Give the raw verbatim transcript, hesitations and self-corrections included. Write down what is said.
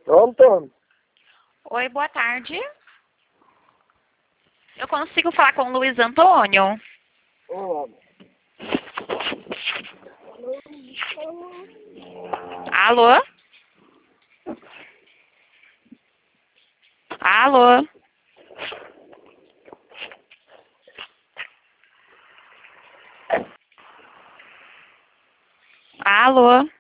Ô, Antônio. Oi, boa tarde. Eu consigo falar com o Luiz Antônio? Ô, Alô? Alô? Alô?